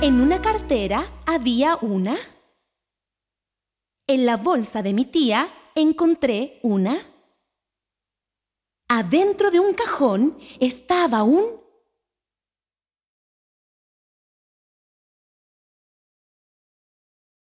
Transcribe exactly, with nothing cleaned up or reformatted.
En una cartera había una. En la bolsa de mi tía encontré una. Adentro de un cajón estaba un